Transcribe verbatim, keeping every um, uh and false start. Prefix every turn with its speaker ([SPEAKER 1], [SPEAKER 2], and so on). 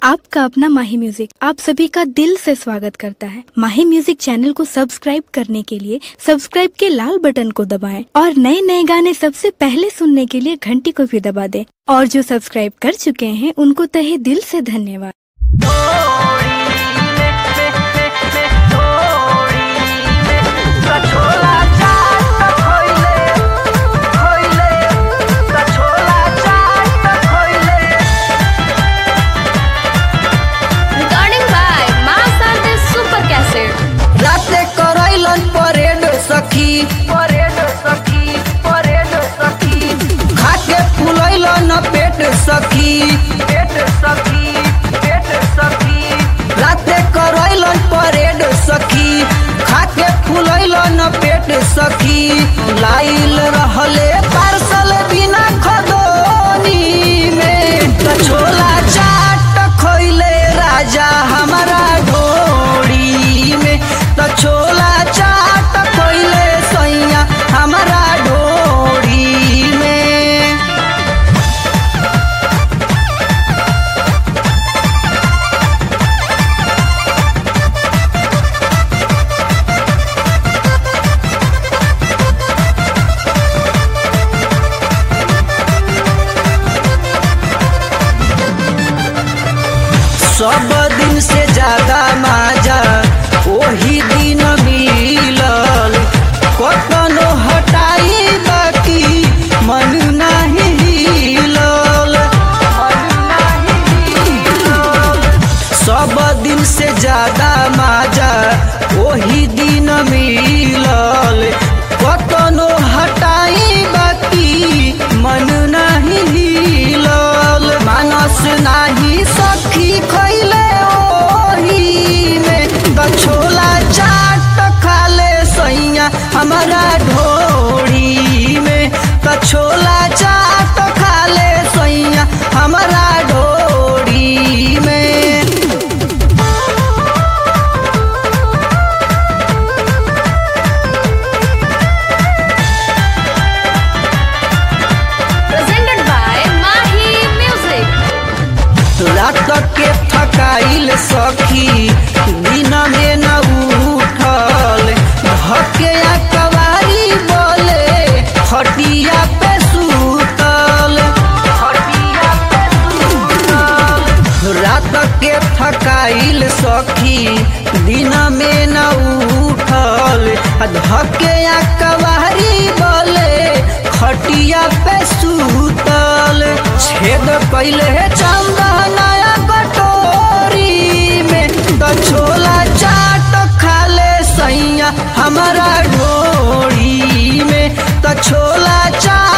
[SPEAKER 1] आपका अपना माही म्यूजिक आप सभी का दिल से स्वागत करता है। माही म्यूजिक चैनल को सब्सक्राइब करने के लिए सब्सक्राइब के लाल बटन को दबाएं और नए नए गाने सबसे पहले सुनने के लिए घंटी को भी दबा दें। और जो सब्सक्राइब कर चुके हैं उनको तहे दिल से धन्यवाद।
[SPEAKER 2] सखी परेड सखी परेड सखी खाके फुलैला न पेट सखी पेट सखी पेट सखी राते करैला परेड सखी खाके फुलैला न पेट सखी लाइल रहले पार्सल बिना खदोनी में छोला चाट खइले राजा हमारा ढोड़ी में त छोला चाट खइले सैया हमारा ढोड़ी में। सब दिन से ज्यादा माजा ओही दिन मिलल कतनो हटाई बाकी मन नाही हिलल सब दिन से ज्यादा माजा ओही दिन मिलल कतनो हटाई बाकी मन नाही हिलल मानस नाही सखी खइले ओही में छोला चाट खाले सैया हमारा ढोड़ी में त छोला चाट खाले सैया हमारा ढोड़ी में।
[SPEAKER 3] Presented by Mahi Music।
[SPEAKER 2] रात के थकाइल सखी दिन में न उठल हके कवारी बोले खटिया पे सुतल खटिया पे सुतल रात के थकाइल सखी दिन में न उठल हके कवारी बोले खटिया पे सुतल छेद कैले चंदा नया कटोरी में त छोला चाट खाले सैया हमारा ढोड़ी में त छोला चाट